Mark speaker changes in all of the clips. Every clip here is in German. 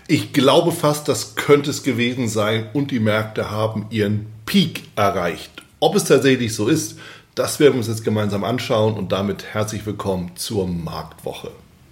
Speaker 1: Ich glaube fast, das könnte es gewesen sein und die Märkte haben ihren Peak erreicht. Ob es tatsächlich so ist, das werden wir uns jetzt gemeinsam anschauen und damit herzlich willkommen zur Marktwoche.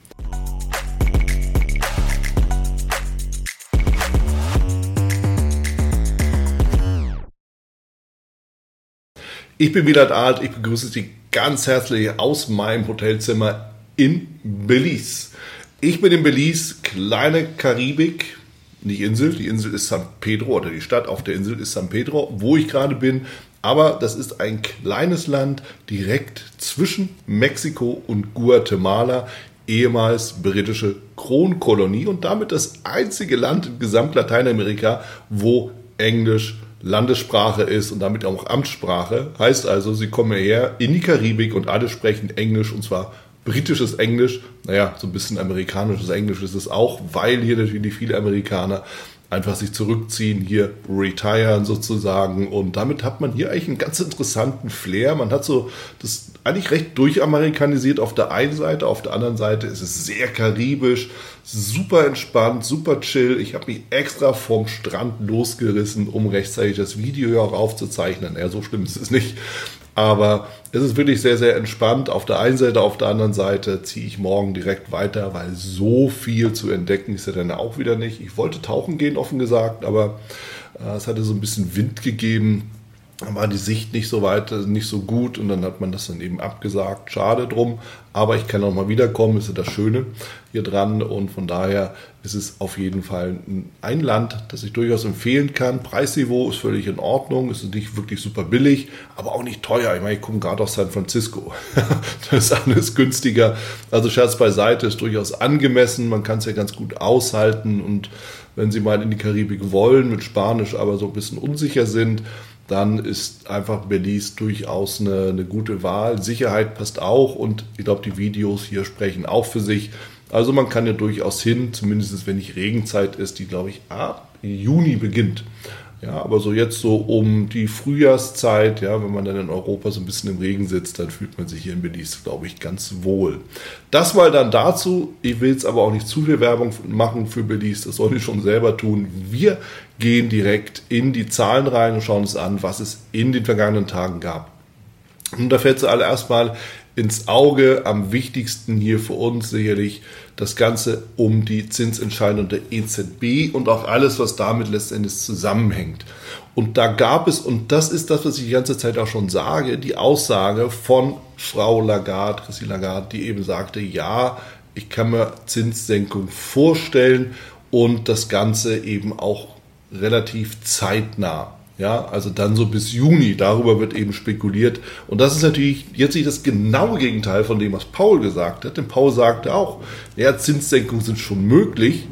Speaker 1: Ich bin Wieland Alt, ich begrüße Sie ganz herzlich aus meinem Hotelzimmer in Belize. Ich bin in Belize, kleine Karibik, nicht Insel, die Insel ist San Pedro oder die Stadt auf der Insel ist San Pedro, wo ich gerade bin. Aber das ist ein kleines Land direkt zwischen Mexiko und Guatemala, ehemals britische Kronkolonie und damit das einzige Land in gesamt Lateinamerika, wo Englisch Landessprache ist und damit auch Amtssprache. Heißt also, Sie kommen hierher in die Karibik und alle sprechen Englisch und zwar britisches Englisch. Naja, so ein bisschen amerikanisches Englisch ist es auch, weil hier natürlich viele Amerikaner einfach sich zurückziehen, hier retiren sozusagen und damit hat man hier eigentlich einen ganz interessanten Flair. Man hat so das eigentlich recht durchamerikanisiert auf der einen Seite, auf der anderen Seite ist es sehr karibisch, super entspannt, super chill. Ich habe mich extra vom Strand losgerissen, um rechtzeitig das Video hier auch aufzuzeichnen. Ja, so schlimm ist es nicht. Aber es ist wirklich sehr, sehr entspannt. Auf der einen Seite, auf der anderen Seite ziehe ich morgen direkt weiter, weil so viel zu entdecken ist ja dann auch wieder nicht. Ich wollte tauchen gehen, offen gesagt, aber es hatte so ein bisschen Wind gegeben. Da war die Sicht nicht so weit, nicht so gut und dann hat man das dann eben abgesagt. Schade drum, aber ich kann auch mal wiederkommen, ist ja das Schöne hier dran und von daher ist es auf jeden Fall ein Land, das ich durchaus empfehlen kann. Preisniveau ist völlig in Ordnung, es ist nicht wirklich super billig, aber auch nicht teuer. Ich meine, ich komme gerade aus San Francisco, das ist alles günstiger. Also Scherz beiseite, ist durchaus angemessen, man kann es ja ganz gut aushalten und wenn Sie mal in die Karibik wollen, mit Spanisch aber so ein bisschen unsicher sind, dann ist einfach Belize durchaus eine gute Wahl. Sicherheit passt auch und ich glaube, die Videos hier sprechen auch für sich. Also man kann ja durchaus hin, zumindest wenn nicht Regenzeit ist, die glaube ich ab Juni beginnt. Ja, aber so jetzt so um die Frühjahrszeit, ja, wenn man dann in Europa so ein bisschen im Regen sitzt, dann fühlt man sich hier in Belize, glaube ich, ganz wohl. Das mal dann dazu. Ich will jetzt aber auch nicht zu viel Werbung machen für Belize, das soll ich schon selber tun. Wir gehen direkt in die Zahlen rein und schauen uns an, was es in den vergangenen Tagen gab. Und da fällt zuallererst mal ins Auge, am wichtigsten hier für uns sicherlich das Ganze um die Zinsentscheidung der EZB und auch alles, was damit letztendlich zusammenhängt. Und da gab es, und das ist das, was ich die ganze Zeit auch schon sage, die Aussage von Frau Lagarde, Christine Lagarde, die eben sagte, ja, ich kann mir Zinssenkung vorstellen und das Ganze eben auch relativ zeitnah. Ja, also dann so bis Juni, darüber wird eben spekuliert. Und das ist natürlich jetzt nicht das genaue Gegenteil von dem, was Paul gesagt hat. Denn Paul sagte auch, ja, Zinssenkungen sind schon möglich,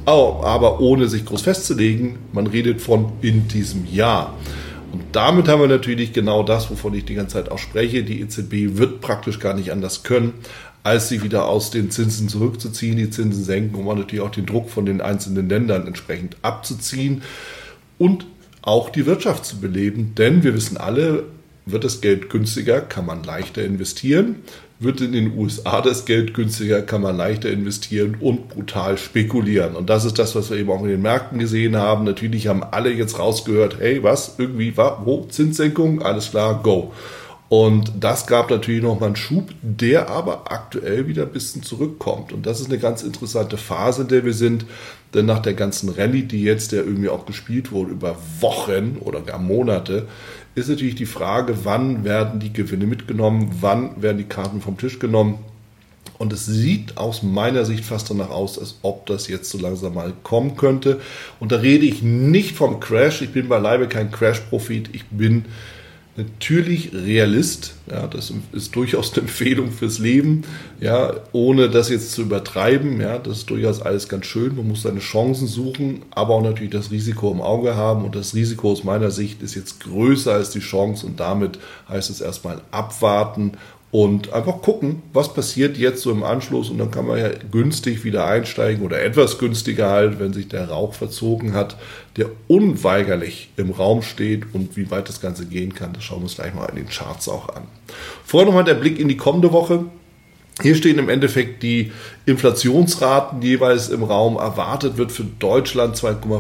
Speaker 1: aber ohne sich groß festzulegen. Man redet von in diesem Jahr. Und damit haben wir natürlich genau das, wovon ich die ganze Zeit auch spreche. Die EZB wird praktisch gar nicht anders können, als sie wieder aus den Zinsen zurückzuziehen, die Zinsen senken, um natürlich auch den Druck von den einzelnen Ländern entsprechend abzuziehen und auch die Wirtschaft zu beleben, denn wir wissen alle, wird das Geld günstiger, kann man leichter investieren, wird in den USA das Geld günstiger, kann man leichter investieren und brutal spekulieren. Und das ist das, was wir eben auch in den Märkten gesehen haben. Natürlich haben alle jetzt rausgehört, hey, was, irgendwie war, wo, Zinssenkung, alles klar, go. Und das gab natürlich nochmal einen Schub, der aber aktuell wieder ein bisschen zurückkommt. Und das ist eine ganz interessante Phase, in der wir sind. Denn nach der ganzen Rallye, die jetzt ja irgendwie auch gespielt wurde über Wochen oder gar Monate, ist natürlich die Frage, wann werden die Gewinne mitgenommen, wann werden die Karten vom Tisch genommen. Und es sieht aus meiner Sicht fast danach aus, als ob das jetzt so langsam mal kommen könnte. Und da rede ich nicht vom Crash. Ich bin beileibe kein Crash-Prophet. Ich bin natürlich Realist, ja, das ist durchaus eine Empfehlung fürs Leben, ja, ohne das jetzt zu übertreiben, ja, das ist durchaus alles ganz schön, man muss seine Chancen suchen, aber auch natürlich das Risiko im Auge haben und das Risiko aus meiner Sicht ist jetzt größer als die Chance und damit heißt es erstmal abwarten und einfach gucken, was passiert jetzt so im Anschluss und dann kann man ja günstig wieder einsteigen oder etwas günstiger halt, wenn sich der Rauch verzogen hat, der unweigerlich im Raum steht und wie weit das Ganze gehen kann, das schauen wir uns gleich mal in den Charts auch an. Vorher nochmal der Blick in die kommende Woche. Hier stehen im Endeffekt die Inflationsraten jeweils im Raum. Erwartet wird für Deutschland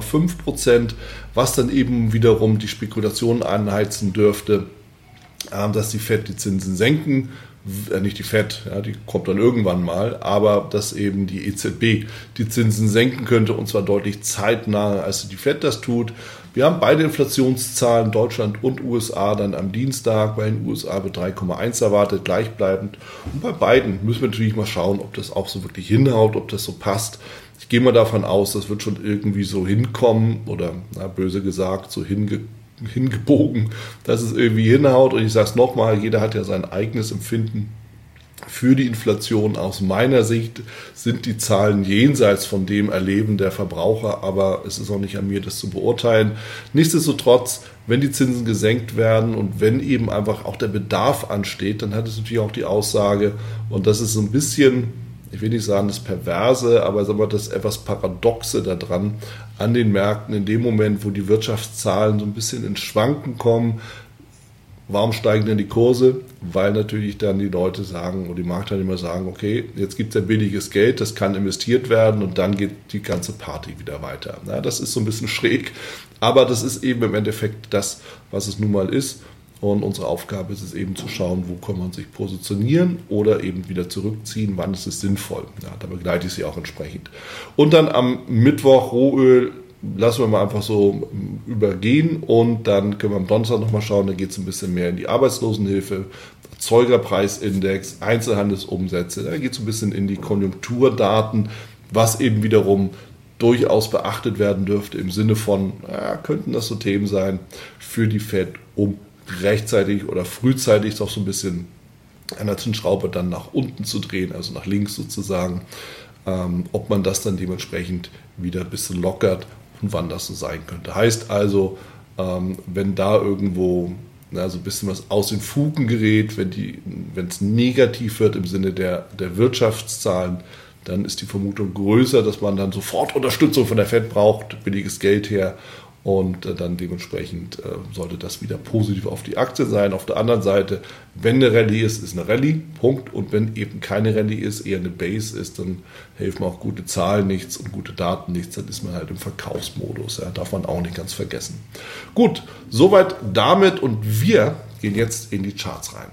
Speaker 1: 2,5%, was dann eben wiederum die Spekulationen anheizen dürfte, dass die FED die Zinsen senken. Nicht die FED, ja, die kommt dann irgendwann mal, aber dass eben die EZB die Zinsen senken könnte und zwar deutlich zeitnaher, als die FED das tut. Wir haben beide Inflationszahlen, Deutschland und USA, dann am Dienstag. Bei den USA wird 3,1 erwartet, gleichbleibend. Und bei beiden müssen wir natürlich mal schauen, ob das auch so wirklich hinhaut, ob das so passt. Ich gehe mal davon aus, das wird schon irgendwie so hinkommen oder böse gesagt, so hingebogen, dass es irgendwie hinhaut. Und ich sage es nochmal, jeder hat ja sein eigenes Empfinden für die Inflation. Aus meiner Sicht sind die Zahlen jenseits von dem Erleben der Verbraucher, aber es ist auch nicht an mir, das zu beurteilen. Nichtsdestotrotz, wenn die Zinsen gesenkt werden und wenn eben einfach auch der Bedarf ansteht, dann hat es natürlich auch die Aussage, und das ist so ein bisschen, ich will nicht sagen das Perverse, aber sagen wir das etwas Paradoxe daran, an den Märkten in dem Moment, wo die Wirtschaftszahlen so ein bisschen ins Schwanken kommen. Warum steigen denn die Kurse? Weil natürlich dann die Leute sagen oder die Marktteilnehmer sagen, okay, jetzt gibt es ja billiges Geld, das kann investiert werden und dann geht die ganze Party wieder weiter. Ja, das ist so ein bisschen schräg, aber das ist eben im Endeffekt das, was es nun mal ist. Und unsere Aufgabe ist es eben zu schauen, wo kann man sich positionieren oder eben wieder zurückziehen, wann ist es sinnvoll. Ja, da begleite ich sie auch entsprechend. Und dann am Mittwoch Rohöl lassen wir mal einfach so übergehen und dann können wir am Donnerstag nochmal schauen, da geht es ein bisschen mehr in die Arbeitslosenhilfe, Erzeugerpreisindex, Einzelhandelsumsätze, da geht es ein bisschen in die Konjunkturdaten, was eben wiederum durchaus beachtet werden dürfte im Sinne von, könnten das so Themen sein für die FED, um rechtzeitig oder frühzeitig doch so ein bisschen an der Zinsschraube dann nach unten zu drehen, also nach links sozusagen, ob man das dann dementsprechend wieder ein bisschen lockert und wann das so sein könnte. Heißt also, wenn da irgendwo so ein bisschen was aus den Fugen gerät, wenn es negativ wird im Sinne der Wirtschaftszahlen, dann ist die Vermutung größer, dass man dann sofort Unterstützung von der FED braucht, billiges Geld her. Und dann dementsprechend sollte das wieder positiv auf die Aktie sein. Auf der anderen Seite, wenn eine Rallye ist, ist eine Rallye, Punkt. Und wenn eben keine Rallye ist, eher eine Base ist, dann helfen auch gute Zahlen nichts und gute Daten nichts. Dann ist man halt im Verkaufsmodus. Ja, darf man auch nicht ganz vergessen. Gut, soweit damit und wir gehen jetzt in die Charts rein.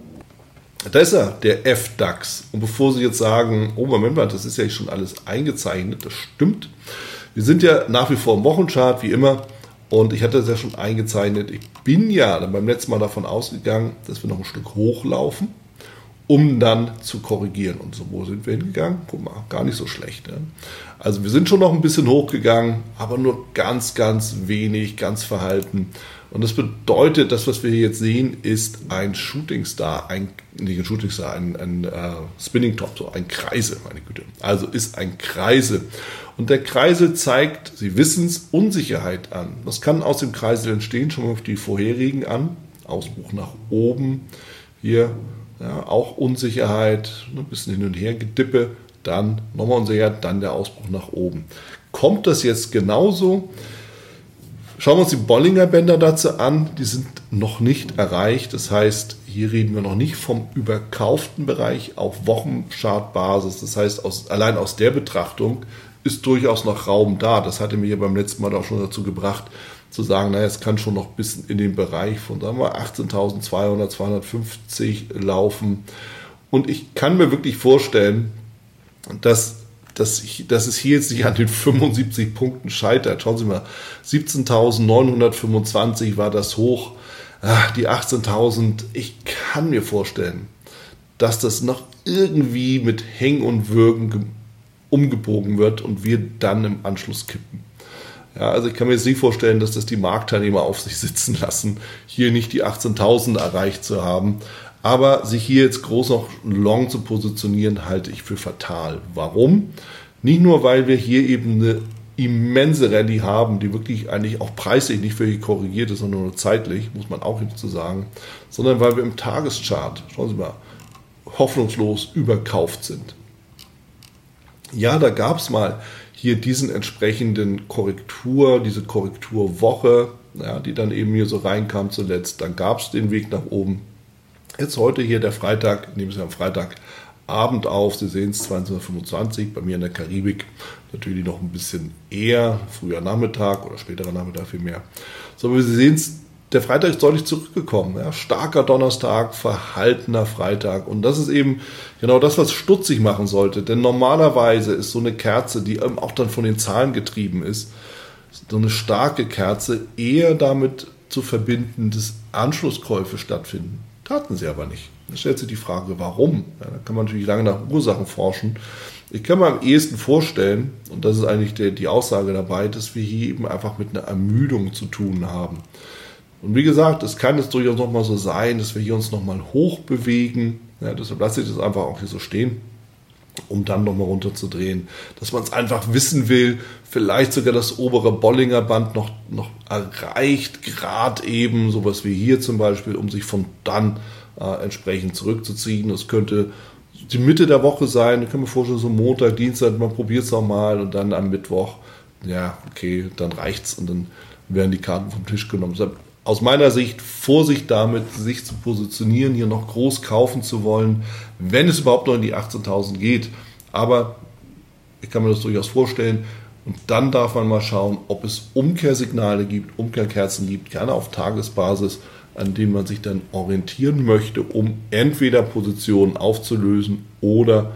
Speaker 1: Da ist er, der FDAX. Und bevor Sie jetzt sagen, oh Moment mal, das ist ja schon alles eingezeichnet, das stimmt. Wir sind ja nach wie vor im Wochenchart, wie immer, und ich hatte das ja schon eingezeichnet. Ich bin ja dann beim letzten Mal davon ausgegangen, dass wir noch ein Stück hochlaufen, um dann zu korrigieren. Und so, wo sind wir hingegangen? Guck mal, gar nicht so schlecht. Ne? Also wir sind schon noch ein bisschen hochgegangen, aber nur ganz, ganz wenig, ganz verhalten. Und das bedeutet, das, was wir hier jetzt sehen, ist ein Shooting Star, ein Spinning Top, so ein Kreisel, meine Güte. Also ist ein Kreisel. Und der Kreisel zeigt, Sie wissen es, Unsicherheit an. Was kann aus dem Kreisel entstehen? Schauen wir auf die vorherigen an. Ausbruch nach oben. Hier auch Unsicherheit, ein bisschen hin und her Gedippe. Dann nochmal Unsicherheit, dann der Ausbruch nach oben. Kommt das jetzt genauso? Schauen wir uns die Bollinger Bänder dazu an. Die sind noch nicht erreicht. Das heißt, hier reden wir noch nicht vom überkauften Bereich auf Wochenchartbasis. Das heißt, allein aus der Betrachtung ist durchaus noch Raum da. Das hatte mir beim letzten Mal auch schon dazu gebracht, zu sagen, es kann schon noch bis in den Bereich von, sagen wir, 18.200, 250 laufen. Und ich kann mir wirklich vorstellen, dass es hier jetzt nicht an den 75 Punkten scheitert. Schauen Sie mal, 17.925 war das Hoch, die 18.000. Ich kann mir vorstellen, dass das noch irgendwie mit Hängen und Würgen umgebogen wird und wir dann im Anschluss kippen. Ja, also ich kann mir jetzt nicht vorstellen, dass das die Marktteilnehmer auf sich sitzen lassen, hier nicht die 18.000 erreicht zu haben. Aber sich hier jetzt groß noch long zu positionieren, halte ich für fatal. Warum? Nicht nur, weil wir hier eben eine immense Rallye haben, die wirklich eigentlich auch preislich nicht wirklich korrigiert ist, sondern nur zeitlich, muss man auch hinzu sagen, sondern weil wir im Tageschart, schauen Sie mal, hoffnungslos überkauft sind. Ja, da gab es mal hier diesen entsprechenden diese Korrekturwoche, die dann eben hier so reinkam zuletzt. Dann gab es den Weg nach oben. Jetzt heute hier der Freitag, nehmen Sie am Freitag Abend auf. Sie sehen es 22:25, bei mir in der Karibik natürlich noch ein bisschen eher, früher Nachmittag oder späterer Nachmittag vielmehr. So, aber Sie sehen es, der Freitag ist deutlich zurückgekommen. Ja? Starker Donnerstag, verhaltener Freitag. Und das ist eben genau das, was stutzig machen sollte. Denn normalerweise ist so eine Kerze, die eben auch dann von den Zahlen getrieben ist, so eine starke Kerze eher damit zu verbinden, dass Anschlusskäufe stattfinden. Taten sie aber nicht. Da stellt sich die Frage, warum? Ja, da kann man natürlich lange nach Ursachen forschen. Ich kann mir am ehesten vorstellen, und das ist eigentlich die Aussage dabei, dass wir hier eben einfach mit einer Ermüdung zu tun haben. Und wie gesagt, es kann jetzt durchaus nochmal so sein, dass wir hier uns nochmal hoch bewegen. Ja, deshalb lasse ich das einfach auch hier so stehen, um dann nochmal runterzudrehen. Dass man es einfach wissen will, vielleicht sogar das obere Bollinger Band noch erreicht, gerade eben sowas wie hier zum Beispiel, um sich von dann entsprechend zurückzuziehen. Das könnte die Mitte der Woche sein, ich kann mir vorstellen, so Montag, Dienstag, man probiert es nochmal und dann am Mittwoch, ja, okay, dann reicht's und dann werden die Karten vom Tisch genommen. Deshalb aus meiner Sicht Vorsicht damit, sich zu positionieren, hier noch groß kaufen zu wollen, wenn es überhaupt noch in die 18.000 geht. Aber ich kann mir das durchaus vorstellen. Und dann darf man mal schauen, ob es Umkehrsignale gibt, Umkehrkerzen gibt, gerne auf Tagesbasis, an denen man sich dann orientieren möchte, um entweder Positionen aufzulösen oder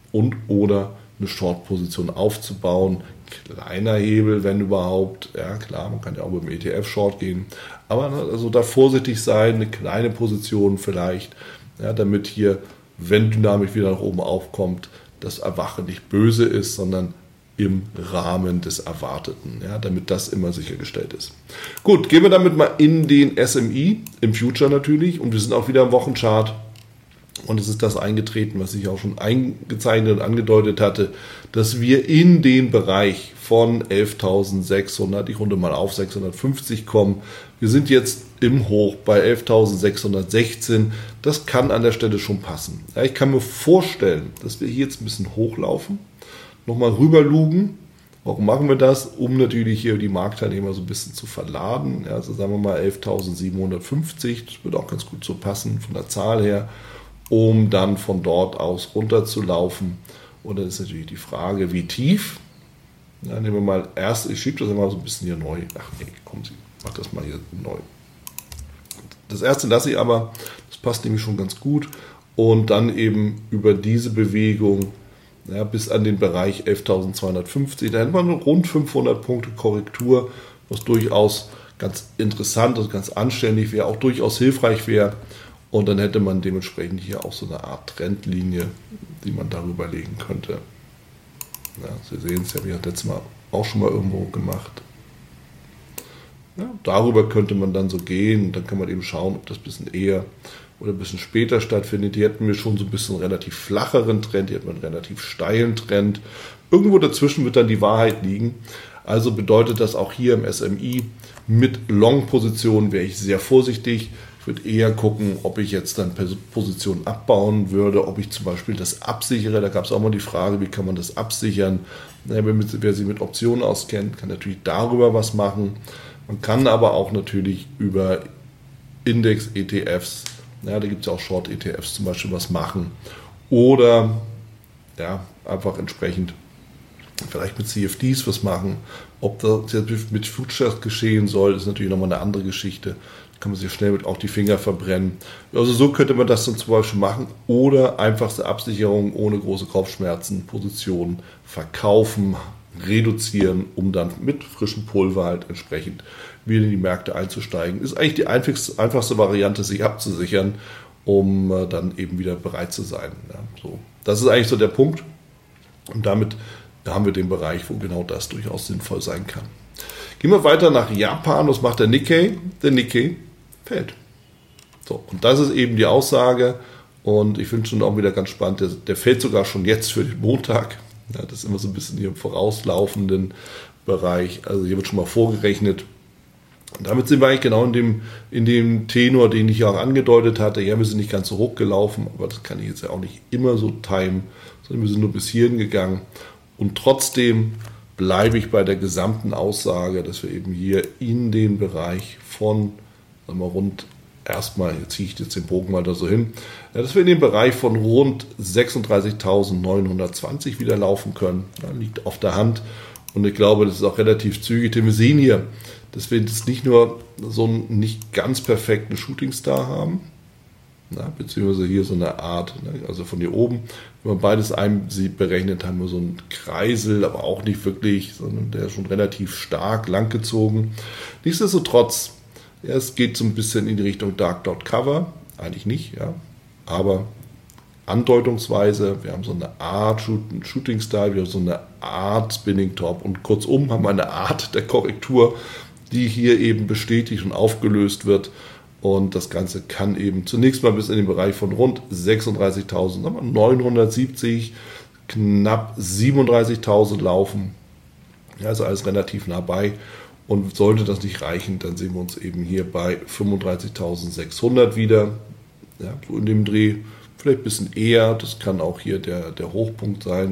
Speaker 1: eine Short-Position aufzubauen. Kleiner Hebel, wenn überhaupt. Ja klar, man kann ja auch mit dem ETF-Short gehen. Aber also da vorsichtig sein, eine kleine Position vielleicht, ja, damit hier, wenn Dynamik wieder nach oben aufkommt, das Erwachen nicht böse ist, sondern im Rahmen des Erwarteten, ja, damit das immer sichergestellt ist. Gut, gehen wir damit mal in den SMI, im Future natürlich, und wir sind auch wieder im Wochenchart. Und es ist das eingetreten, was ich auch schon eingezeichnet und angedeutet hatte, dass wir in den Bereich von 11.600, ich runde mal auf 650 kommen. Wir sind jetzt im Hoch bei 11.616. Das kann an der Stelle schon passen. Ja, ich kann mir vorstellen, dass wir hier jetzt ein bisschen hochlaufen, nochmal rüberlugen. Warum machen wir das? Um natürlich hier die Marktteilnehmer so ein bisschen zu verladen. Ja, also sagen wir mal 11.750. Das würde auch ganz gut so passen von der Zahl her, um dann von dort aus runter zu laufen. Und dann ist natürlich die Frage, wie tief. Ja, nehmen wir mal erst, ich schiebe das mal so ein bisschen hier neu. Ach nee, kommen Sie, mach das mal hier neu. Das erste lasse ich aber, das passt nämlich schon ganz gut. Und dann eben über diese Bewegung, ja, bis an den Bereich 11.250. Da hätte man rund 500 Punkte Korrektur, was durchaus ganz interessant und ganz anständig wäre, auch durchaus hilfreich wäre. Und dann hätte man dementsprechend hier auch so eine Art Trendlinie, die man darüber legen könnte. Ja, Sie sehen es ja, wie hat letztes Mal auch schon mal irgendwo gemacht. Ja, darüber könnte man dann so gehen. Dann kann man eben schauen, ob das ein bisschen eher oder ein bisschen später stattfindet. Hier hätten wir schon so ein bisschen einen relativ flacheren Trend, hier hätten wir einen relativ steilen Trend. Irgendwo dazwischen wird dann die Wahrheit liegen. Also bedeutet das auch hier im SMI, mit Long-Positionen wäre ich sehr vorsichtig. Ich würde eher gucken, ob ich jetzt dann Positionen abbauen würde, ob ich zum Beispiel das absichere. Da gab es auch mal die Frage, wie kann man das absichern. Wer sich mit Optionen auskennt, kann natürlich darüber was machen. Man kann aber auch natürlich über Index-ETFs, ja, da gibt es ja auch Short-ETFs zum Beispiel, was machen. Oder ja, einfach entsprechend vielleicht mit CFDs was machen. Ob das jetzt mit Futures geschehen soll, ist natürlich nochmal eine andere Geschichte. Da kann man sich schnell mit auch die Finger verbrennen. Also so könnte man das dann zum Beispiel machen. Oder einfachste Absicherung ohne große Kopfschmerzen, Positionen verkaufen, reduzieren, um dann mit frischem Pulver halt entsprechend wieder in die Märkte einzusteigen. Ist eigentlich die einfachste Variante, sich abzusichern, um dann eben wieder bereit zu sein. Ja, so. Das ist eigentlich so der Punkt. Und damit haben wir den Bereich, wo genau das durchaus sinnvoll sein kann. Gehen wir weiter nach Japan. Was macht der Nikkei? Der Nikkei fällt. So, und das ist eben die Aussage. Und ich finde schon auch wieder ganz spannend, der fällt sogar schon jetzt für den Montag. Ja, das ist immer so ein bisschen hier im vorauslaufenden Bereich. Also hier wird schon mal vorgerechnet. Und damit sind wir eigentlich genau in dem Tenor, den ich ja auch angedeutet hatte. Ja, wir sind nicht ganz so hoch gelaufen, aber das kann ich jetzt ja auch nicht immer so timen, sondern wir sind nur bis hierhin gegangen. Und trotzdem bleibe ich bei der gesamten Aussage, dass wir eben hier in den Bereich von, sagen wir, rund erstmal, hier ziehe ich jetzt den Bogen mal da so hin, ja, dass wir in den Bereich von rund 36.920 wieder laufen können. Ja, liegt auf der Hand und ich glaube, das ist auch relativ zügig, denn wir sehen hier, dass wir jetzt nicht nur so einen nicht ganz perfekten Shooting Star haben, beziehungsweise hier so eine Art, also von hier oben, wenn man beides berechnet, haben wir so einen Kreisel, aber auch nicht wirklich, sondern der ist schon relativ stark langgezogen. Nichtsdestotrotz, ja, es geht so ein bisschen in die Richtung Dark Dot Cover, eigentlich nicht, ja, aber andeutungsweise, wir haben so eine Art Shooting Style, wir haben so eine Art Spinning Top und kurzum haben wir eine Art der Korrektur, die hier eben bestätigt und aufgelöst wird. Und das Ganze kann eben zunächst mal bis in den Bereich von rund 36.970, knapp 37.000 laufen. Ja, also alles relativ nah bei. Und sollte das nicht reichen, dann sehen wir uns eben hier bei 35.600 wieder. Ja, so in dem Dreh, vielleicht ein bisschen eher. Das kann auch hier der Hochpunkt sein.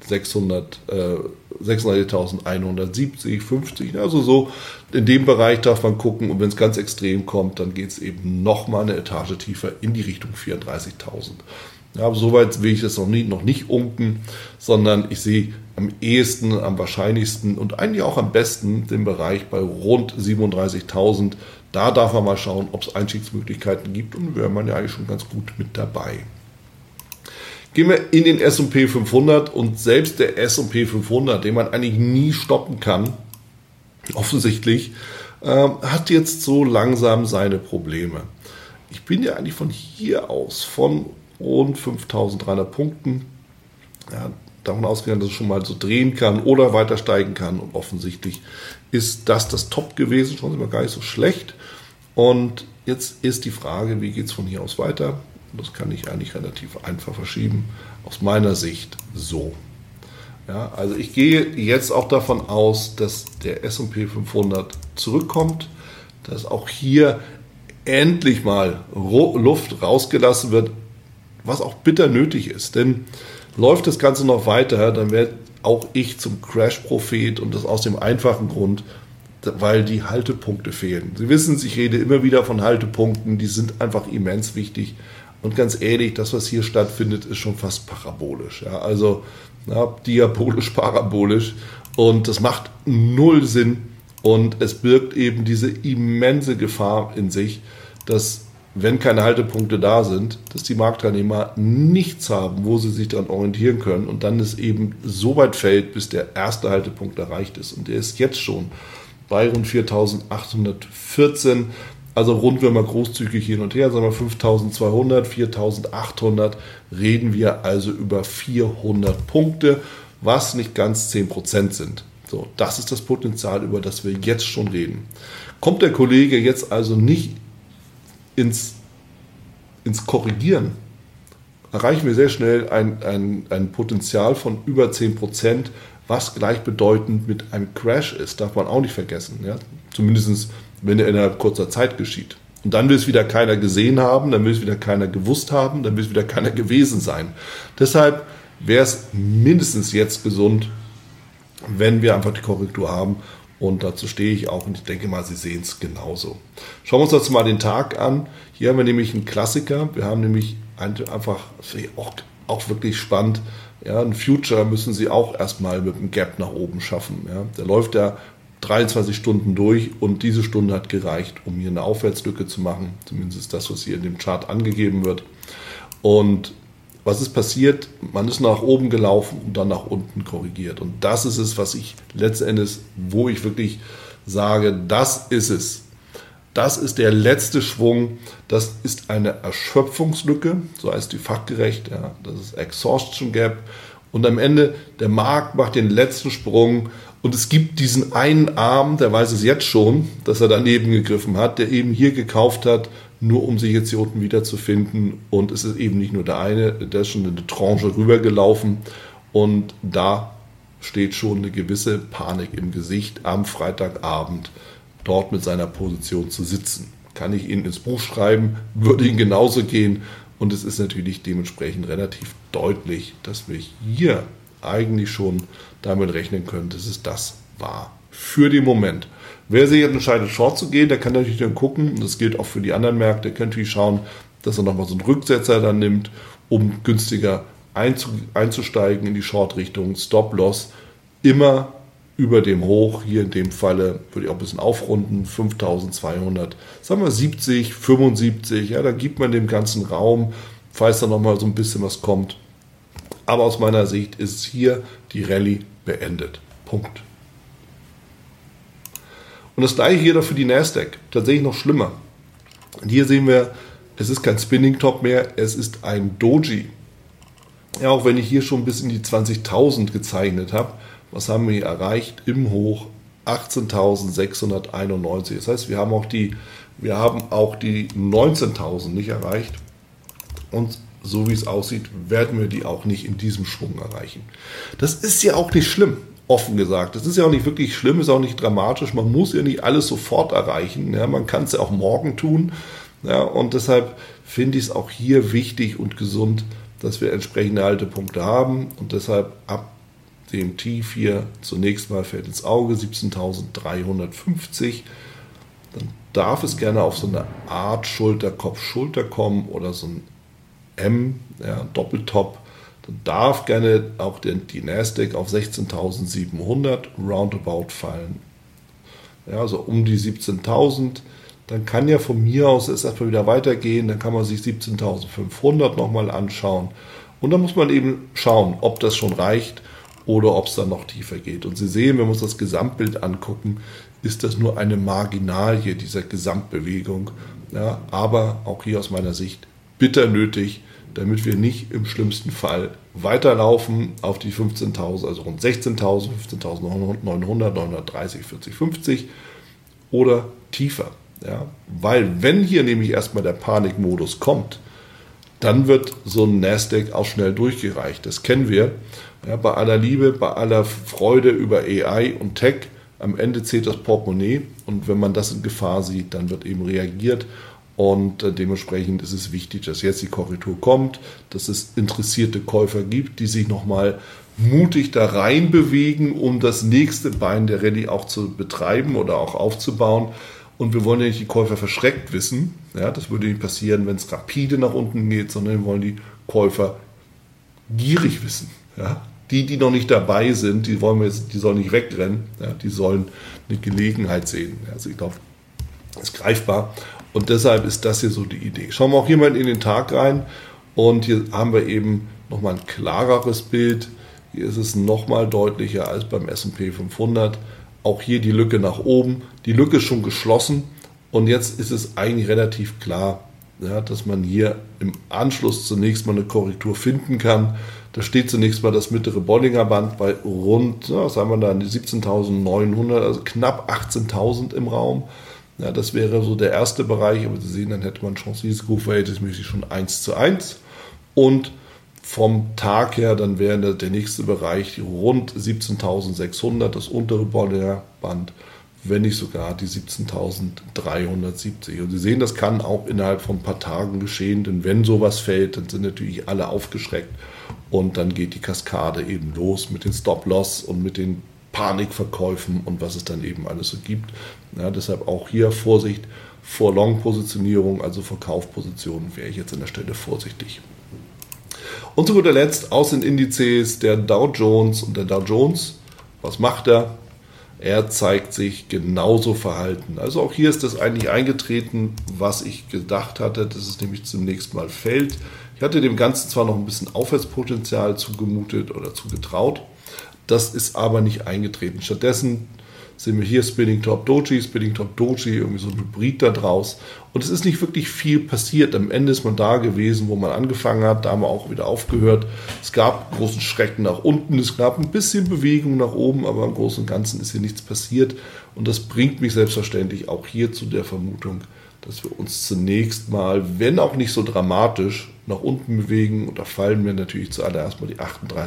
Speaker 1: 36.170, 50, also so in dem Bereich darf man gucken und wenn es ganz extrem kommt, dann geht es eben nochmal eine Etage tiefer in die Richtung 34.000. Ja, aber soweit will ich das noch nicht unken, sondern ich sehe am ehesten, am wahrscheinlichsten und eigentlich auch am besten den Bereich bei rund 37.000. Da darf man mal schauen, ob es Einstiegsmöglichkeiten gibt und wäre man ja eigentlich schon ganz gut mit dabei. Gehen wir in den S&P 500 und selbst der S&P 500, den man eigentlich nie stoppen kann, offensichtlich, hat jetzt so langsam seine Probleme. Ich bin ja eigentlich von hier aus, von rund 5.300 Punkten, ja, davon ausgegangen, dass es schon mal so drehen kann oder weiter steigen kann und offensichtlich ist das Top gewesen, schon immer gar nicht so schlecht und jetzt ist die Frage, wie geht es von hier aus weiter? Das kann ich eigentlich relativ einfach verschieben. Aus meiner Sicht so. Ja, also ich gehe jetzt auch davon aus, dass der S&P 500 zurückkommt, dass auch hier endlich mal Luft rausgelassen wird, was auch bitter nötig ist. Denn läuft das Ganze noch weiter, dann werde auch ich zum Crash-Prophet und das aus dem einfachen Grund, weil die Haltepunkte fehlen. Sie wissen, ich rede immer wieder von Haltepunkten, die sind einfach immens wichtig. Und ganz ehrlich, das, was hier stattfindet, ist schon fast parabolisch. Ja, also diabolisch, parabolisch. Und das macht null Sinn. Und es birgt eben diese immense Gefahr in sich, dass, wenn keine Haltepunkte da sind, dass die Marktteilnehmer nichts haben, wo sie sich daran orientieren können. Und dann es eben so weit fällt, bis der erste Haltepunkt erreicht ist. Und der ist jetzt schon bei rund 4.814. Also rund, wenn wir großzügig hin und her, sagen wir 5.200, 4.800, reden wir also über 400 Punkte, was nicht ganz 10% sind. So, das ist das Potenzial, über das wir jetzt schon reden. Kommt der Kollege jetzt also nicht ins Korrigieren, erreichen wir sehr schnell ein Potenzial von über 10%, was gleichbedeutend mit einem Crash ist, darf man auch nicht vergessen. Ja? Zumindest wenn er innerhalb kurzer Zeit geschieht. Und dann will es wieder keiner gesehen haben, dann will es wieder keiner gewusst haben, dann will es wieder keiner gewesen sein. Deshalb wäre es mindestens jetzt gesund, wenn wir einfach die Korrektur haben. Und dazu stehe ich auch und ich denke mal, Sie sehen es genauso. Schauen wir uns jetzt mal den Tag an. Hier haben wir nämlich einen Klassiker. Wir haben nämlich einfach, auch wirklich spannend, ja, ein Future müssen Sie auch erstmal mit einem Gap nach oben schaffen. Ja. Der läuft ja 23 Stunden durch und diese Stunde hat gereicht, um hier eine Aufwärtslücke zu machen. Zumindest das, was hier in dem Chart angegeben wird. Und was ist passiert? Man ist nach oben gelaufen und dann nach unten korrigiert. Und das ist es, was ich letztendlich, wo ich wirklich sage, das ist es. Das ist der letzte Schwung. Das ist eine Erschöpfungslücke, so heißt die fachgerecht. Ja, das ist Exhaustion Gap. Und am Ende, der Markt macht den letzten Sprung und es gibt diesen einen Arm, der weiß es jetzt schon, dass er daneben gegriffen hat, der eben hier gekauft hat, nur um sich jetzt hier unten wiederzufinden. Und es ist eben nicht nur der eine, der ist schon eine Tranche rübergelaufen und da steht schon eine gewisse Panik im Gesicht am Freitagabend, dort mit seiner Position zu sitzen. Kann ich Ihnen ins Buch schreiben, würde Ihnen genauso gehen. Und es ist natürlich dementsprechend relativ deutlich, dass wir hier eigentlich schon damit rechnen können, dass es das war. Für den Moment. Wer sich jetzt entscheidet, Short zu gehen, der kann natürlich dann gucken, und das gilt auch für die anderen Märkte, der kann natürlich schauen, dass er nochmal so einen Rücksetzer dann nimmt, um günstiger einzusteigen in die Short-Richtung. Stop-Loss immer über dem Hoch, hier in dem Falle würde ich auch ein bisschen aufrunden, 5200, sagen wir 70, 75, ja, dann gibt man dem ganzen Raum, falls da nochmal so ein bisschen was kommt. Aber aus meiner Sicht ist hier die Rallye beendet. Punkt. Und das gleiche hier für die Nasdaq. Tatsächlich noch schlimmer. Und hier sehen wir, es ist kein Spinning Top mehr, es ist ein Doji. Ja, auch wenn ich hier schon bis in die 20.000 gezeichnet habe, was haben wir hier erreicht? Im Hoch 18.691. Das heißt, wir haben auch die 19.000 nicht erreicht. Und so wie es aussieht, werden wir die auch nicht in diesem Schwung erreichen. Das ist ja auch nicht schlimm, offen gesagt. Das ist ja auch nicht wirklich schlimm, ist auch nicht dramatisch. Man muss ja nicht alles sofort erreichen. Ja, man kann es ja auch morgen tun. Ja, und deshalb finde ich es auch hier wichtig und gesund, dass wir entsprechende Haltepunkte haben. Und deshalb ab dem Tief hier zunächst mal fällt ins Auge 17.350. Dann darf es gerne auf so eine Art Schulter-Kopf-Schulter kommen oder so ein M, ja, Doppeltop. Dann darf gerne auch die Nasdaq auf 16.700 roundabout fallen. Ja, also um die 17.000. Dann kann ja von mir aus es erstmal wieder weitergehen. Dann kann man sich 17.500 nochmal anschauen. Und dann muss man eben schauen, ob das schon reicht oder ob es dann noch tiefer geht. Und Sie sehen, wenn wir uns das Gesamtbild angucken, ist das nur eine Marginalie dieser Gesamtbewegung. Ja, aber auch hier aus meiner Sicht bitter nötig, damit wir nicht im schlimmsten Fall weiterlaufen auf die 15.000, also rund 16.000, 15.900, 930, 40, 50 oder tiefer. Ja, weil wenn hier nämlich erstmal der Panikmodus kommt, dann wird so ein Nasdaq auch schnell durchgereicht. Das kennen wir. Ja, bei aller Liebe, bei aller Freude über AI und Tech, am Ende zählt das Portemonnaie und wenn man das in Gefahr sieht, dann wird eben reagiert und dementsprechend ist es wichtig, dass jetzt die Korrektur kommt, dass es interessierte Käufer gibt, die sich nochmal mutig da rein bewegen, um das nächste Bein der Rallye auch zu betreiben oder auch aufzubauen. Und wir wollen ja nicht die Käufer verschreckt wissen. Ja, das würde nicht passieren, wenn es rapide nach unten geht, sondern wir wollen die Käufer gierig wissen. Ja, die noch nicht dabei sind, die sollen nicht wegrennen. Ja, die sollen eine Gelegenheit sehen. Also ich glaube, das ist greifbar. Und deshalb ist das hier so die Idee. Schauen wir auch hier mal in den Tag rein. Und hier haben wir eben nochmal ein klareres Bild. Hier ist es nochmal deutlicher als beim S&P 500. Auch hier die Lücke nach oben. Die Lücke ist schon geschlossen und jetzt ist es eigentlich relativ klar, ja, dass man hier im Anschluss zunächst mal eine Korrektur finden kann. Da steht zunächst mal das mittlere Bollinger Band bei rund, was haben wir da, 17.900, also knapp 18.000 im Raum. Ja, das wäre so der erste Bereich, aber Sie sehen, dann hätte man Chance-Risiko-Verhältnismäßig schon 1:1 und vom Tag her, dann wäre der nächste Bereich rund 17.600, das untere Bollinger Band, wenn nicht sogar die 17.370. Und Sie sehen, das kann auch innerhalb von ein paar Tagen geschehen, denn wenn sowas fällt, dann sind natürlich alle aufgeschreckt und dann geht die Kaskade eben los mit den Stop-Loss und mit den Panikverkäufen und was es dann eben alles so gibt. Ja, deshalb auch hier Vorsicht vor Long-Positionierung, also vor Kaufpositionen wäre ich jetzt an der Stelle vorsichtig. Und zu guter Letzt aus den Indizes der Dow Jones. Und der Dow Jones, was macht er? Er zeigt sich genauso verhalten. Also auch hier ist das eigentlich eingetreten, was ich gedacht hatte, dass es nämlich zunächst mal fällt. Ich hatte dem Ganzen zwar noch ein bisschen Aufwärtspotenzial zugemutet oder zugetraut, das ist aber nicht eingetreten. Stattdessen sehen wir hier Spinning Top Doji, irgendwie so ein Hybrid da draus. Und es ist nicht wirklich viel passiert. Am Ende ist man da gewesen, wo man angefangen hat. Da haben wir auch wieder aufgehört. Es gab großen Schrecken nach unten. Es gab ein bisschen Bewegung nach oben, aber im Großen und Ganzen ist hier nichts passiert. Und das bringt mich selbstverständlich auch hier zu der Vermutung, dass wir uns zunächst mal, wenn auch nicht so dramatisch, nach unten bewegen. Und da fallen mir natürlich zuallererst mal die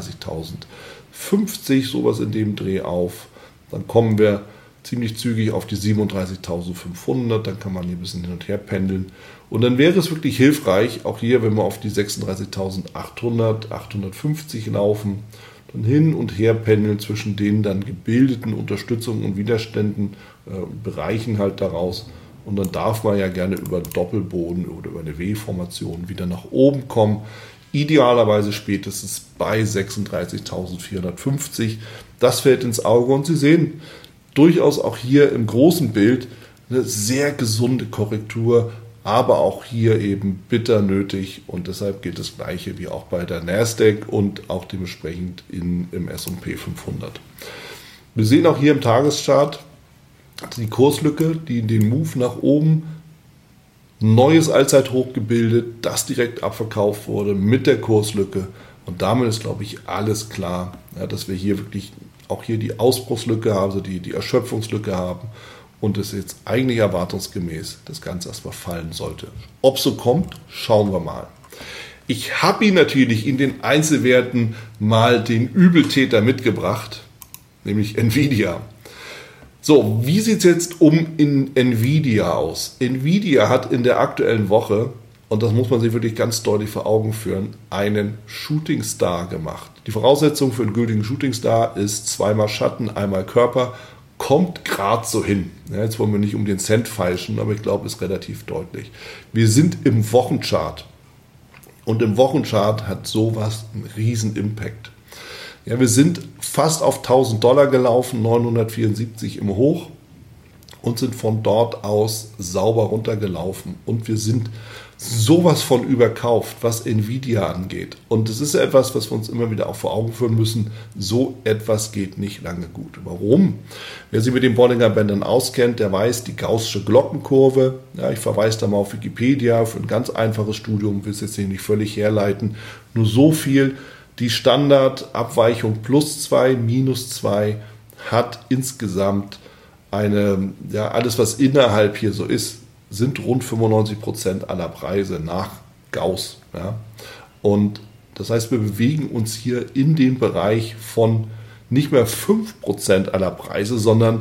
Speaker 1: 38.050, sowas in dem Dreh auf. Dann kommen wir ziemlich zügig auf die 37.500, dann kann man hier ein bisschen hin und her pendeln. Und dann wäre es wirklich hilfreich, auch hier, wenn wir auf die 36.800, 850 laufen, dann hin und her pendeln zwischen den dann gebildeten Unterstützungen und Widerständen, Bereichen halt daraus. Und dann darf man ja gerne über einen Doppelboden oder über eine W-Formation wieder nach oben kommen. Idealerweise spätestens bei 36.450. Das fällt ins Auge und Sie sehen durchaus auch hier im großen Bild eine sehr gesunde Korrektur, aber auch hier eben bitter nötig und deshalb gilt das Gleiche wie auch bei der Nasdaq und auch dementsprechend im S&P 500. Wir sehen auch hier im Tageschart die Kurslücke, die in den Move nach oben, neues Allzeithoch gebildet, das direkt abverkauft wurde mit der Kurslücke und damit ist, glaube ich, alles klar, ja, dass wir hier wirklich auch hier die Ausbruchslücke haben, also die Erschöpfungslücke haben und es jetzt eigentlich erwartungsgemäß das Ganze erstmal fallen sollte. Ob so kommt, schauen wir mal. Ich habe Ihnen natürlich in den Einzelwerten mal den Übeltäter mitgebracht, nämlich Nvidia. So, wie sieht es jetzt in Nvidia aus? Nvidia hat in der aktuellen Woche, und das muss man sich wirklich ganz deutlich vor Augen führen, einen Shooting Star gemacht. Die Voraussetzung für einen gültigen Shooting Star ist zweimal Schatten, einmal Körper, kommt gerade so hin. Ja, jetzt wollen wir nicht um den Cent feilschen, aber ich glaube, ist relativ deutlich. Wir sind im Wochenchart und im Wochenchart hat sowas einen riesen Impact. Ja, wir sind fast auf $1.000 gelaufen, 974 im Hoch und sind von dort aus sauber runtergelaufen und wir sind sowas von überkauft, was Nvidia angeht. Und das ist etwas, was wir uns immer wieder auch vor Augen führen müssen. So etwas geht nicht lange gut. Warum? Wer sich mit den Bollinger Bändern auskennt, der weiß, die gaußsche Glockenkurve, ja, ich verweise da mal auf Wikipedia für ein ganz einfaches Studium, will es jetzt nicht völlig herleiten, nur so viel, die Standardabweichung +2, -2 hat insgesamt eine, ja, alles was innerhalb hier so ist, sind rund 95% aller Preise nach Gauss. Ja. Und das heißt, wir bewegen uns hier in dem Bereich von nicht mehr 5% aller Preise, sondern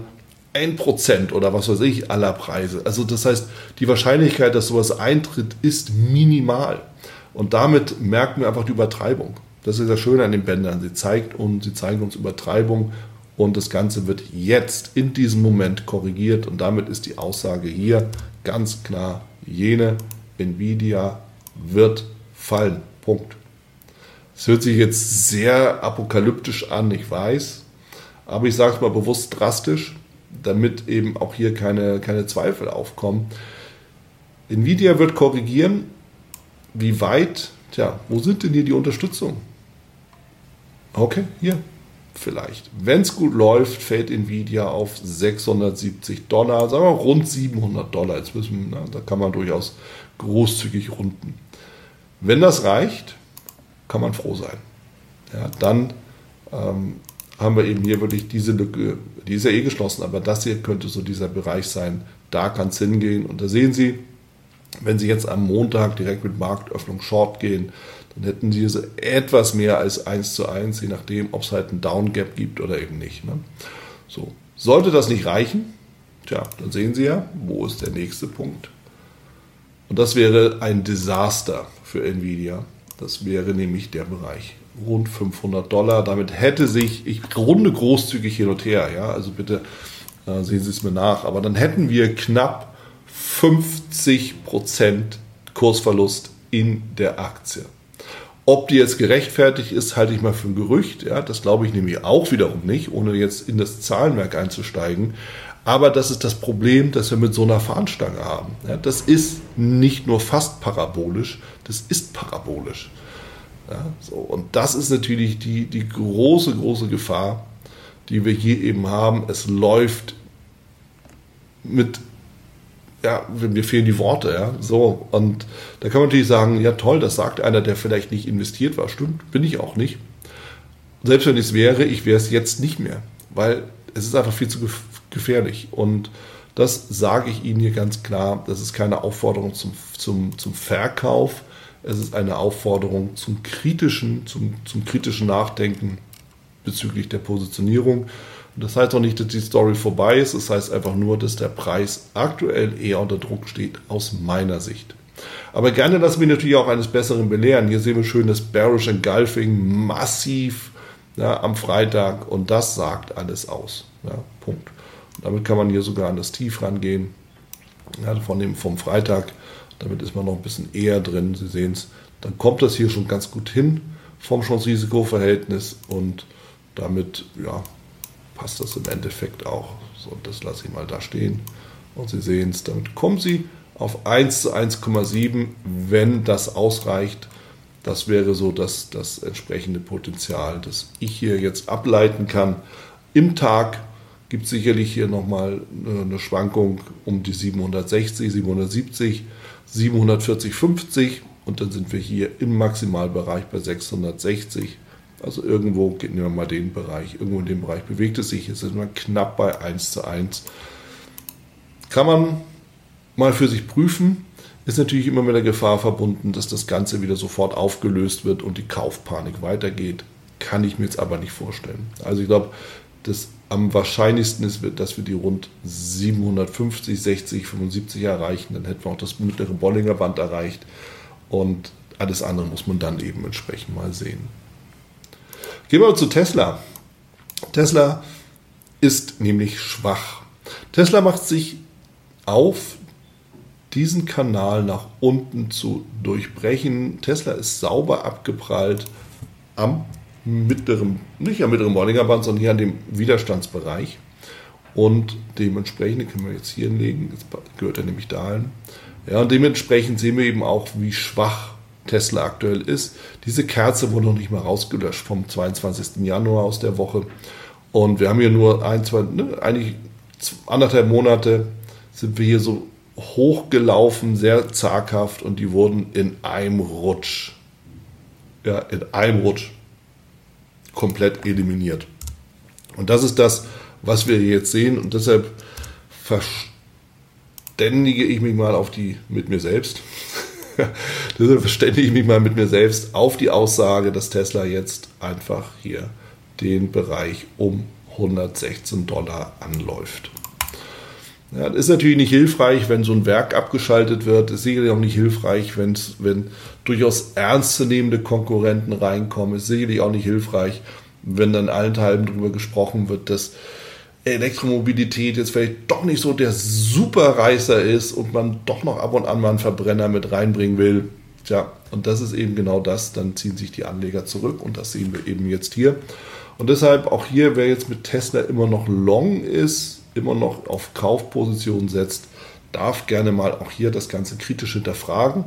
Speaker 1: 1% oder was weiß ich aller Preise. Also das heißt, die Wahrscheinlichkeit, dass sowas eintritt, ist minimal. Und damit merken wir einfach die Übertreibung. Das ist das Schöne an den Bändern. Sie zeigen uns Übertreibung und das Ganze wird jetzt in diesem Moment korrigiert und damit ist die Aussage hier ganz klar jene: Nvidia wird fallen. Punkt. Es hört sich jetzt sehr apokalyptisch an, ich weiß, aber ich sage es mal bewusst drastisch, damit eben auch hier keine Zweifel aufkommen. Nvidia wird korrigieren. Wie weit? Tja, wo sind denn hier die Unterstützung? Okay, hier vielleicht. Wenn es gut läuft, fällt Nvidia auf $670, sagen wir rund $700. Jetzt da kann man durchaus großzügig runden. Wenn das reicht, kann man froh sein. Ja, dann haben wir eben hier wirklich diese Lücke, die ist ja eh geschlossen, aber das hier könnte so dieser Bereich sein, da kann es hingehen. Und da sehen Sie, wenn Sie jetzt am Montag direkt mit Marktöffnung Short gehen, dann hätten Sie so etwas mehr als 1:1, je nachdem, ob es halt einen Downgap gibt oder eben nicht. Ne? So. Sollte das nicht reichen, tja, dann sehen Sie ja, wo ist der nächste Punkt. Und das wäre ein Desaster für Nvidia. Das wäre nämlich der Bereich rund $500. Damit hätte sich, ich runde großzügig hin und her, ja, also bitte sehen Sie es mir nach, aber dann hätten wir knapp 50% Kursverlust in der Aktie. Ob die jetzt gerechtfertigt ist, halte ich mal für ein Gerücht. Ja, das glaube ich nämlich auch wiederum nicht, ohne jetzt in das Zahlenwerk einzusteigen. Aber das ist das Problem, das wir mit so einer Fahnenstange haben. Ja, das ist nicht nur fast parabolisch, das ist parabolisch. Ja, so. Und das ist natürlich die große, große Gefahr, die wir hier eben haben. Es läuft mit... Ja, mir fehlen die Worte, ja, so. Und da kann man natürlich sagen, ja toll, das sagt einer, der vielleicht nicht investiert war. Stimmt, bin ich auch nicht. Selbst wenn ich es wäre, ich wäre es jetzt nicht mehr, weil es ist einfach viel zu gefährlich. Und das sage ich Ihnen hier ganz klar, das ist keine Aufforderung zum Verkauf, es ist eine Aufforderung zum kritischen Nachdenken bezüglich der Positionierung. Und das heißt auch nicht, dass die Story vorbei ist, das heißt einfach nur, dass der Preis aktuell eher unter Druck steht, aus meiner Sicht. Aber gerne lassen wir natürlich auch eines Besseren belehren. Hier sehen wir schön das Bearish Engulfing massiv ja, am Freitag und das sagt alles aus. Ja, Punkt. Und damit kann man hier sogar an das Tief rangehen, ja, vom Freitag. Damit ist man noch ein bisschen eher drin. Sie sehen es, dann kommt das hier schon ganz gut hin vom Chance-Risiko-Verhältnis und damit ja, passt das im Endeffekt auch. So, das lasse ich mal da stehen. Und Sie sehen es, damit kommen Sie auf 1 zu 1,7, wenn das ausreicht. Das wäre so das entsprechende Potenzial, das ich hier jetzt ableiten kann. Im Tag gibt es sicherlich hier nochmal eine Schwankung um die 760, 770, 740, 50 und dann sind wir hier im Maximalbereich bei 660. Also irgendwo, nehmen wir mal den Bereich, irgendwo in dem Bereich bewegt es sich. Jetzt sind wir knapp bei 1 zu 1. Kann man mal für sich prüfen. Ist natürlich immer mit der Gefahr verbunden, dass das Ganze wieder sofort aufgelöst wird und die Kaufpanik weitergeht. Kann ich mir jetzt aber nicht vorstellen. Also ich glaube, das am wahrscheinlichsten ist, dass wir die rund 750, 60, 75 erreichen. Dann hätten wir auch das mittlere Bollinger Band erreicht. Und alles andere muss man dann eben entsprechend mal sehen. Gehen wir zu Tesla. Tesla ist nämlich schwach. Tesla macht sich auf, diesen Kanal nach unten zu durchbrechen. Tesla ist sauber abgeprallt am mittleren, nicht am mittleren Bollinger Band, sondern hier an dem Widerstandsbereich. Und dementsprechend, können wir jetzt hier hinlegen, jetzt gehört er nämlich dahin. Ja, und dementsprechend sehen wir eben auch, wie schwach Tesla aktuell ist. Diese Kerze wurde noch nicht mal rausgelöscht vom 22. Januar aus der Woche. Und wir haben hier nur eigentlich 1,5 Monate sind wir hier so hochgelaufen, sehr zaghaft und die wurden in einem Rutsch komplett eliminiert. Und das ist das, was wir jetzt sehen und deshalb verständige ich mich mal mit mir selbst auf die Aussage, dass Tesla jetzt einfach hier den Bereich um $116 anläuft. Ja, das ist natürlich nicht hilfreich, wenn so ein Werk abgeschaltet wird. Es ist sicherlich auch nicht hilfreich, wenn durchaus ernstzunehmende Konkurrenten reinkommen. Es ist sicherlich auch nicht hilfreich, wenn dann allenthalben darüber gesprochen wird, dass Elektromobilität jetzt vielleicht doch nicht so der Superreißer ist und man doch noch ab und an mal einen Verbrenner mit reinbringen will. Tja, und das ist eben genau das. Dann ziehen sich die Anleger zurück und das sehen wir eben jetzt hier. Und deshalb auch hier, wer jetzt mit Tesla immer noch long ist, immer noch auf Kaufposition setzt, darf gerne mal auch hier das Ganze kritisch hinterfragen.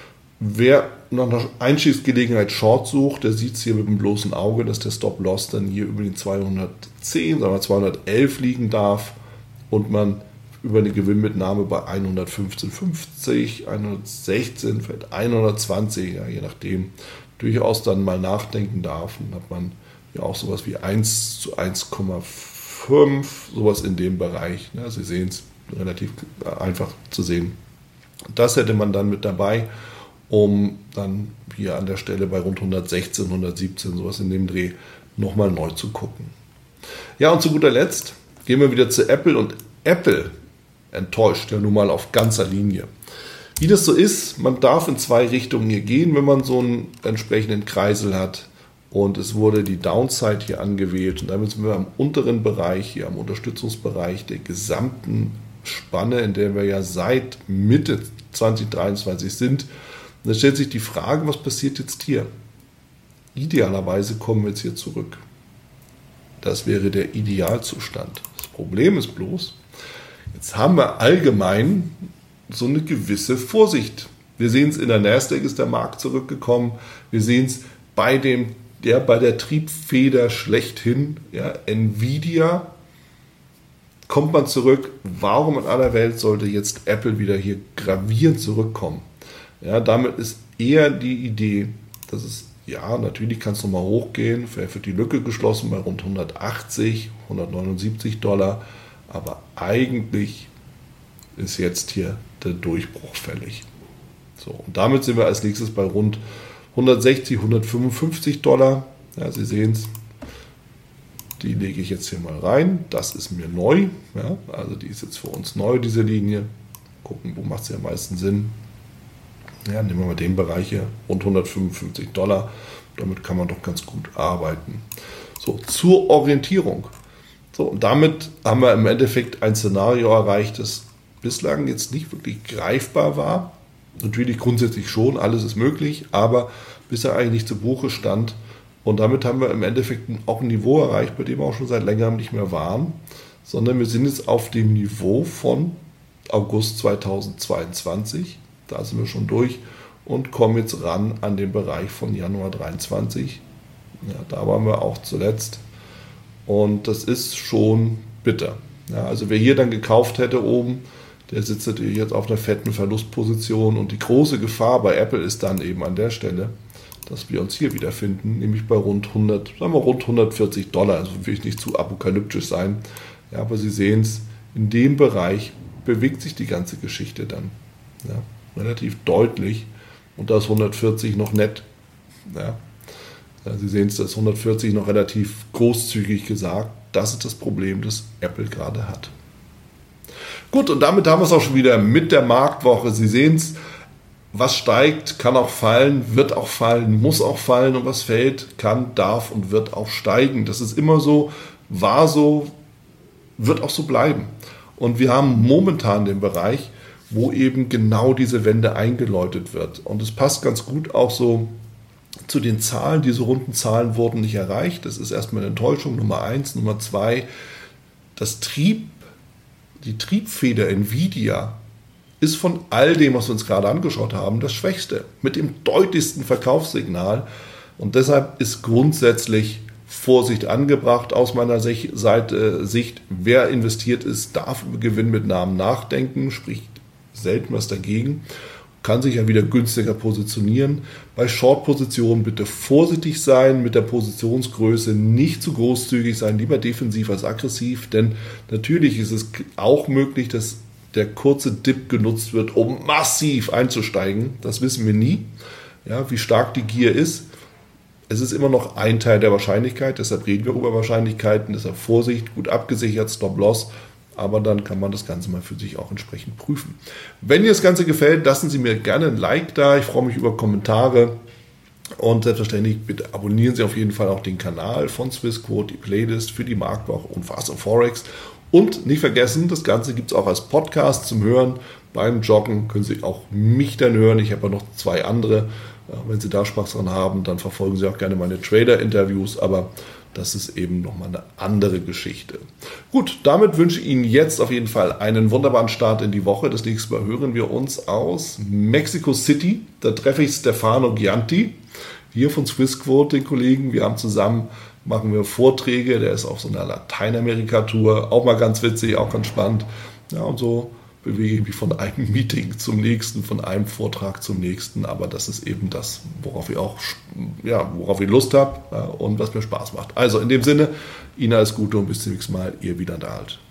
Speaker 1: Wer noch nach Einstiegsgelegenheit Short sucht, der sieht es hier mit dem bloßen Auge, dass der Stop-Loss dann hier über den 210, sagen wir 211 liegen darf und man über eine Gewinnmitnahme bei 115,50, 116, vielleicht 120, ja, je nachdem, durchaus dann mal nachdenken darf. Und hat man ja auch sowas wie 1 zu 1,5, sowas in dem Bereich. Ja, Sie sehen es, relativ einfach zu sehen. Das hätte man dann mit dabei, um dann hier an der Stelle bei rund 116, 117, sowas in dem Dreh, nochmal neu zu gucken. Ja, und zu guter Letzt gehen wir wieder zu Apple und Apple enttäuscht ja nun mal auf ganzer Linie. Wie das so ist, man darf in zwei Richtungen hier gehen, wenn man so einen entsprechenden Kreisel hat. Und es wurde die Downside hier angewählt. Und damit sind wir am unteren Bereich, hier am Unterstützungsbereich der gesamten Spanne, in der wir ja seit Mitte 2023 sind. Und da stellt sich die Frage, was passiert jetzt hier? Idealerweise kommen wir jetzt hier zurück. Das wäre der Idealzustand. Das Problem ist bloß, jetzt haben wir allgemein so eine gewisse Vorsicht. Wir sehen es in der Nasdaq, ist der Markt zurückgekommen. Wir sehen es bei der Triebfeder schlechthin, ja, Nvidia, kommt man zurück. Warum in aller Welt sollte jetzt Apple wieder hier gravierend zurückkommen? Ja, damit ist eher die Idee, dass es, ja, natürlich kann es nochmal hochgehen, vielleicht wird die Lücke geschlossen bei rund 180, 179 $, aber eigentlich ist jetzt hier der Durchbruch fällig. So, und damit sind wir als nächstes bei rund 160, 155 $. Ja, Sie sehen es, die lege ich jetzt hier mal rein. Das ist mir neu. Ja, also die ist jetzt für uns neu, diese Linie. Gucken, wo macht sie am meisten Sinn. Ja, nehmen wir mal den Bereich hier, rund 155 $. Damit kann man doch ganz gut arbeiten. So, zur Orientierung. So, und damit haben wir im Endeffekt ein Szenario erreicht, das bislang jetzt nicht wirklich greifbar war. Natürlich grundsätzlich schon, alles ist möglich, aber bisher eigentlich nicht zu Buche stand. Und damit haben wir im Endeffekt auch ein Niveau erreicht, bei dem wir auch schon seit längerem nicht mehr waren, sondern wir sind jetzt auf dem Niveau von August 2022. Da sind wir schon durch und kommen jetzt ran an den Bereich von Januar 2023. Ja, da waren wir auch zuletzt. Und das ist schon bitter. Ja, also wer hier dann gekauft hätte oben, der sitzt natürlich jetzt auf einer fetten Verlustposition. Und die große Gefahr bei Apple ist dann eben an der Stelle, dass wir uns hier wiederfinden, nämlich bei rund 140 $. Also will ich nicht zu apokalyptisch sein. Ja, aber Sie sehen es, in dem Bereich bewegt sich die ganze Geschichte dann. Ja, relativ deutlich. Und da ist 140 noch nett. Ja. Sie sehen es, das ist 140 noch relativ großzügig gesagt. Das ist das Problem, das Apple gerade hat. Gut, und damit haben wir es auch schon wieder mit der Marktwoche. Sie sehen es, was steigt, kann auch fallen, wird auch fallen, muss auch fallen. Und was fällt, kann, darf und wird auch steigen. Das ist immer so, war so, wird auch so bleiben. Und wir haben momentan den Bereich, wo eben genau diese Wende eingeläutet wird. Und es passt ganz gut auch so zu den Zahlen. Diese runden Zahlen wurden nicht erreicht. Das ist erstmal eine Enttäuschung, Nummer 1. Nummer 2, die Triebfeder Nvidia ist von all dem, was wir uns gerade angeschaut haben, das Schwächste, mit dem deutlichsten Verkaufssignal. Und deshalb ist grundsätzlich Vorsicht angebracht aus meiner Sicht. Wer investiert ist, darf über Gewinnmitnahmen nachdenken, spricht selten was dagegen, kann sich ja wieder günstiger positionieren. Bei Short-Positionen bitte vorsichtig sein, mit der Positionsgröße nicht zu großzügig sein, lieber defensiv als aggressiv, denn natürlich ist es auch möglich, dass der kurze Dip genutzt wird, um massiv einzusteigen. Das wissen wir nie, ja, wie stark die Gier ist. Es ist immer noch ein Teil der Wahrscheinlichkeit, deshalb reden wir über Wahrscheinlichkeiten, deshalb Vorsicht, gut abgesichert, Stop-Loss, aber dann kann man das Ganze mal für sich auch entsprechend prüfen. Wenn dir das Ganze gefällt, lassen Sie mir gerne ein Like da, ich freue mich über Kommentare und selbstverständlich bitte abonnieren Sie auf jeden Fall auch den Kanal von Swissquote, die Playlist für die Marktwoche und Fast und Forex. Und nicht vergessen, das Ganze gibt es auch als Podcast zum Hören. Beim Joggen können Sie auch mich dann hören. Ich habe ja noch 2 andere. Wenn Sie da Spaß dran haben, dann verfolgen Sie auch gerne meine Trader-Interviews. Aber das ist eben nochmal eine andere Geschichte. Gut, damit wünsche ich Ihnen jetzt auf jeden Fall einen wunderbaren Start in die Woche. Das nächste Mal hören wir uns aus Mexico City. Da treffe ich Stefano Gianti, hier von Swissquote, den Kollegen. Wir haben zusammen machen wir Vorträge, der ist auf so einer Lateinamerika-Tour, auch mal ganz witzig, auch ganz spannend. Ja, und so bewege ich mich von einem Meeting zum nächsten, von einem Vortrag zum nächsten, aber das ist eben das, worauf ich Lust habe und was mir Spaß macht. Also in dem Sinne, Ihnen alles Gute und bis zum nächsten Mal, Ihr Wieland Alt.